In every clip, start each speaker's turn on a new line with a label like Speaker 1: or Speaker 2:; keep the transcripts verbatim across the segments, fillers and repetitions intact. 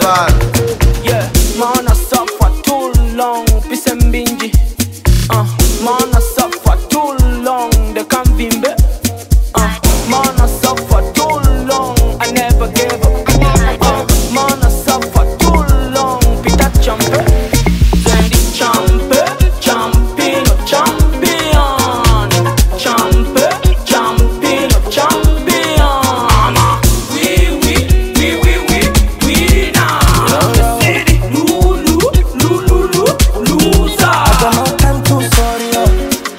Speaker 1: Carnival.
Speaker 2: Yeah, man, I suffer too long. Peace and bingy. Uh, man, I suffer too long. They can't vimbe. Uh, man, I suffer too long. I never gave up. Uh, man, I suffer too long. Peter Champe. Sandy Champe. Champion, champion. Champe, champion, champion. We, we, we, we, we, we now. Lulu, Lulu, Lulu, loser.
Speaker 3: I got no time to sorry, oh.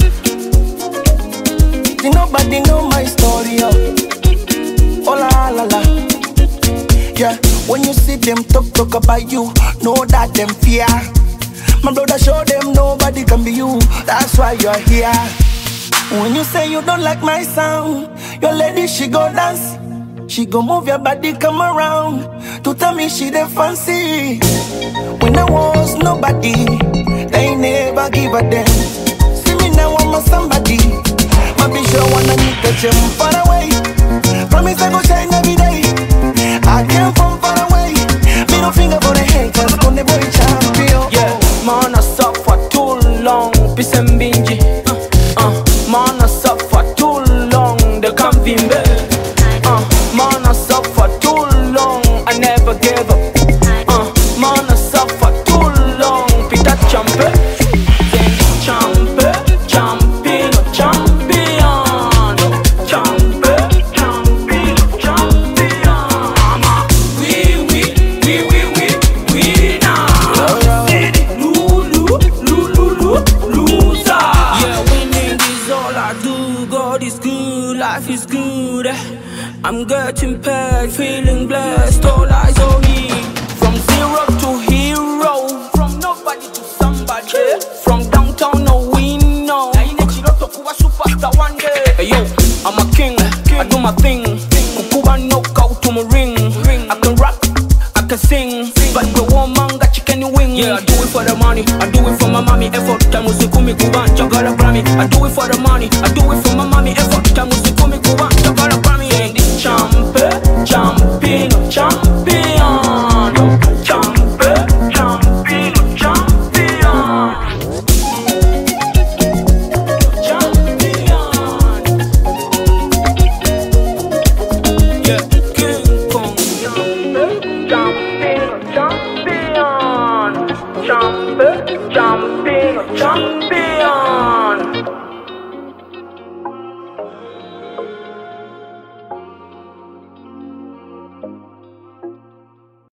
Speaker 3: Did nobody know my story, oh. Oh la la la. Yeah, when you see them talk talk about you, know that them fear. My brother show them nobody can be you. That's why you're here. When you say you don't like my sound, your lady she go dance. She go move your body, come around to tell me she dey fancy. When I was nobody, they never give a damn. See me now, I'm a somebody. My bitch, I wanna meet the gym far away. Promise I go shine every day. I came from far away. Middle finger for the haters, gonna boy champion.
Speaker 2: Yeah, man, I suffer too long. Peace and bingy. Uh, uh, man, I suffer too long. They can't vimbe. Uh, man, I suffer too long. I never gave up. Uh, man, I suffer too long. Peter Champe. Champe, champion, champion. Champe, champion, champion. We, we, we, we, we, we now. Lulu, Lulu, Lulu, loser. Yeah, winning is all I do. God is good, life is good. I'm getting paid, feeling blessed. All eyes on me. From zero to hero, from nobody to somebody. From downtown, no we know. Superstar one day. Hey yo, I'm a king, I do my thing. Kukuba knockout to my ring. I can rap, I can sing, but the woman got chicken wing. Yeah, I do it for the money, I do it for my mommy. Effort time usikumi kuban chagala Grammy. I do it for the money, I do it for my mommy. Effort time usikumi kuban chagala Grammy. And this champe, champion, champion, champe, champion, champion, champion. Yeah, King Kong. Champion, champion, champion, champion.